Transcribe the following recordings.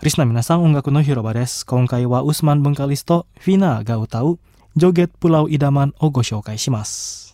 リスナー皆さん、音楽の広場です。今回はウスマン・ブンカリストフィナが歌うジョゲット・プラウ・イダマンをご紹介します。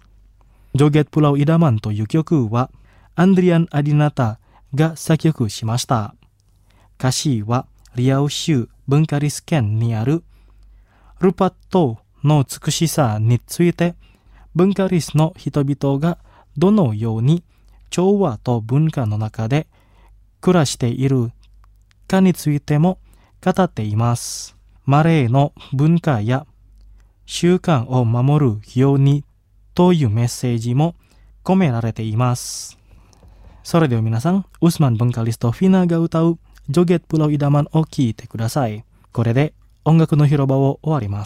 ジョゲット・プラウ・イダマンという曲はアンドリアン・アディナタが作曲しました。歌詞はリアウ州ブンカリス県にあるルパットの美しさについて、ブンカリスの人々がどのように調和と文化の中で暮らしているかについても語っています。マレーの文化や習慣を守るようにというメッセージも込められています。それでは皆さん、ウスマン・ブンカリストフィナが歌うジョゲット・プラウ・イダマンを聴いてください。これで音楽の広場を終わります。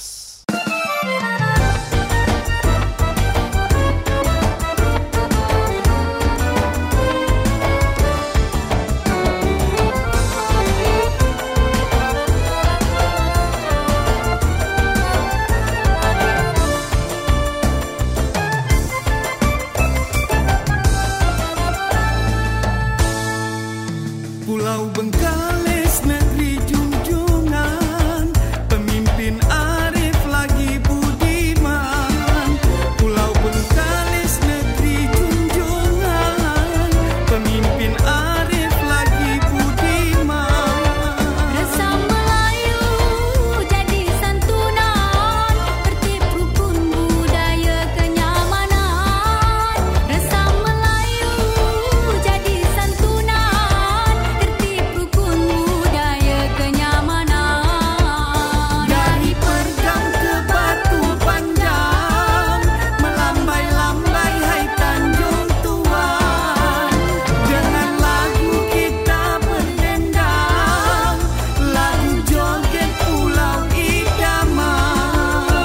Pulau Bengkalis negeri junjungan, pemimpin arif lagi budiman. Pulau Bengkalis negeri junjungan, pemimpin arif lagi budiman. Resam Melayu jadi santunan, tertib rukun budaya kenyamanan. Resam Melayu jadi santunan, tertib rukun budaya kenyamanan. Dari Pergam ke Batu Panjang, melambai-lambai hai Tanjung Tuan. Dengan lagu kita berdendang, lagu joget Pulau Idaman.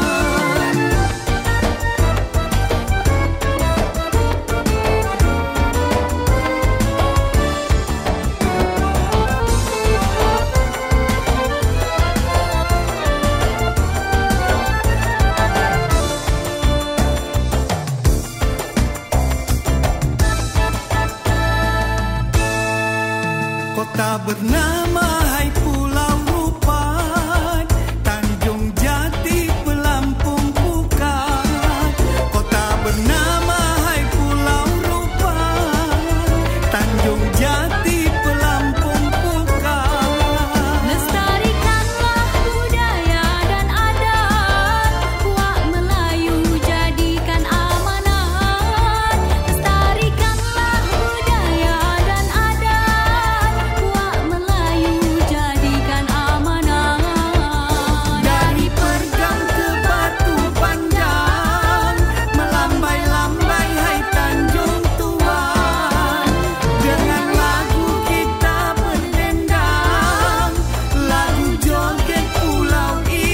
Kota bernama hai Pulau Rupat, Tanjung Jati Pelampung Pukat. Kota bernama hai Pulau Rupat, Tanjung Jati Pelampung Pukat. Lestarikanlah budaya dan adat, buat Melayu jadikan amanat. Lestarikanlah budaya dan adat, buat Melayu jadikan amanat. Dari Pergam ke Batu Panjang, melambai-lambai hai Tanjung Tuan. Dengan lagu kita berdendang, lagu joget Pulau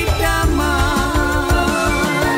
Idaman.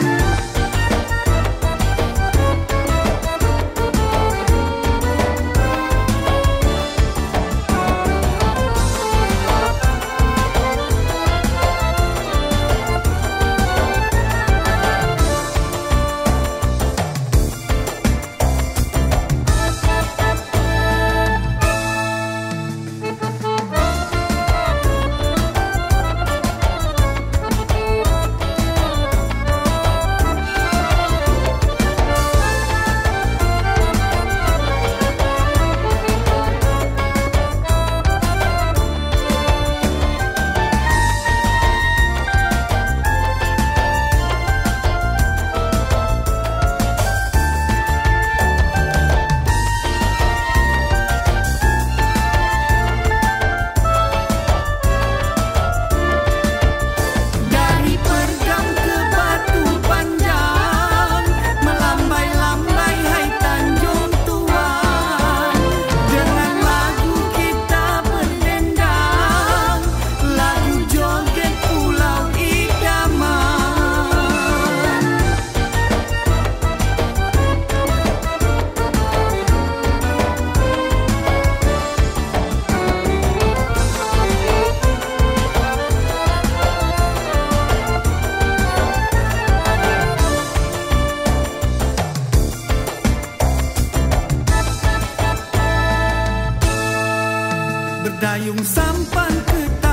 Dari Pergam ke Batu Panjang, melambai-lambai hai Tanjung Tuan. Dengan lagu kita berdendang, lagu joget Pulau Idaman. Berdayung sampan ke